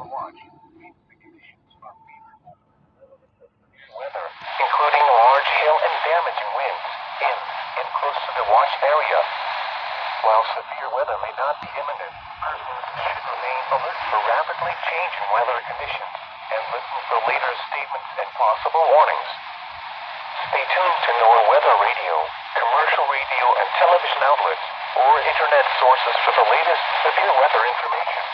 Weather, including large hail and damaging winds in and close to the watch area. While severe weather may not be imminent, persons should remain alert for rapidly changing weather conditions and listen for later statements and possible warnings. Stay tuned to NOAA Weather Radio, commercial radio and television outlets, or internet sources for the latest severe weather information.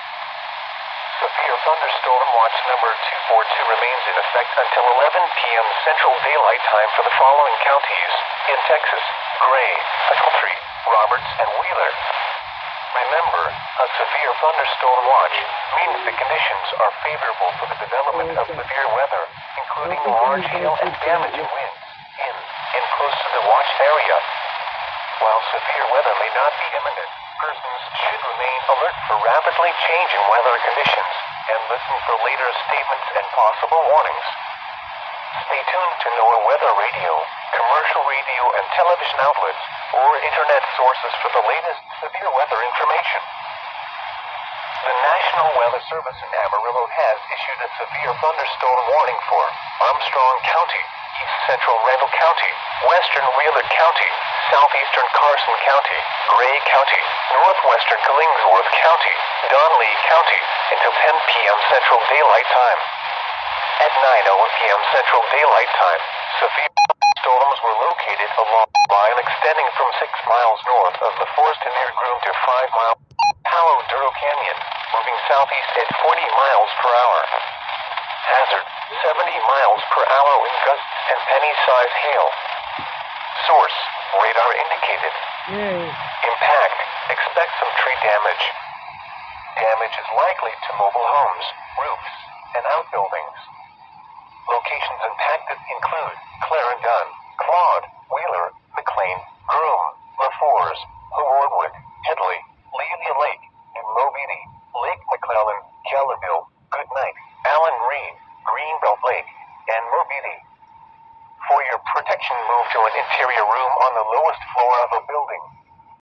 Severe thunderstorm watch number 242 remains in effect until 11 p.m. Central Daylight Time for the following counties in Texas: Gray, Moultrie, Roberts, and Wheeler. Remember, a severe thunderstorm watch means the conditions are favorable for the development of severe weather, including large hail and damaging winds in and close to the watch area. While severe weather may not be imminent, persons should remain alert for rapidly changing weather conditions and listen for later statements and possible warnings. Stay tuned to NOAA Weather Radio, commercial radio and television outlets, or internet sources for the latest severe weather information. The National Weather Service in Amarillo has issued a severe thunderstorm warning for Armstrong County, East Central Randall County, Western Wheeler County, Southeastern Carson County, Gray County, Northwestern Killingsworth County, Donley County, until 10 p.m. Central Daylight Time. At 9:00 p.m. Central Daylight Time, severe storms were located along a line extending from 6 miles north of the Forest near Groom to 5 miles Palo Duro Canyon, moving southeast at 40 miles per hour. Hazard, 70 miles per hour wind gusts and penny-sized hail. Source, radar indicated. Impact, expect some tree damage. Damage is likely to mobile homes, roofs, and outbuildings. Locations impacted include Clarendon, Claude, Wheeler, McLean, Groom, LaForce, Wardwood, Headley, Lelia Lake, and Mobeetie, Lake McClellan, Kellerville, Goodnight, Allen Reed, Greenbelt Lake, and Mobeetie. For your protection, move to an interior room on the lowest floor of a building.